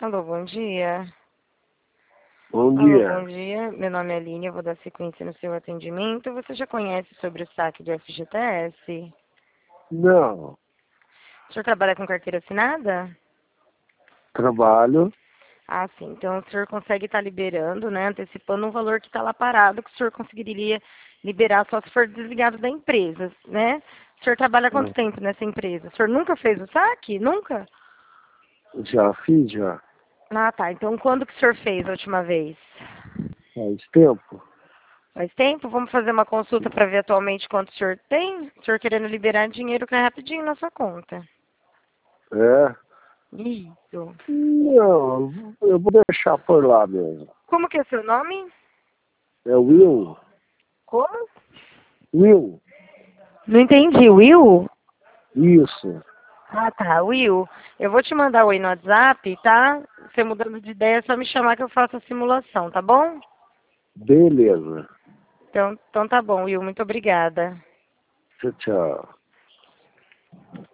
Alô, bom dia. Bom Alô, dia. bom dia. Meu nome é Aline, eu vou dar sequência no seu atendimento. Você já conhece sobre o saque de FGTS? Não, O senhor trabalha com carteira assinada? trabalho. Ah, sim. Então o senhor consegue estar liberando, né? Antecipando um valor que está lá parado, que o senhor conseguiria liberar só se for desligado da empresa, né? O senhor trabalha há quanto tempo nessa empresa? O senhor nunca fez o saque? Nunca? Já fiz, já. Ah, tá. Então quando que o senhor fez a última vez? Faz tempo. Faz tempo? Vamos fazer uma consulta para ver atualmente quanto o senhor tem? O senhor querendo liberar dinheiro cai rapidinho na sua conta. É? Isso. Não, eu vou deixar por lá mesmo. Como que é seu nome? É Will? Como? Will? Não entendi. Will? Isso. Ah, tá. Will, eu vou te mandar oi no WhatsApp, tá? Você mudando de ideia, é só me chamar que eu faço a simulação, tá bom? Beleza. Então tá bom, Will. Muito obrigada. Tchau, tchau.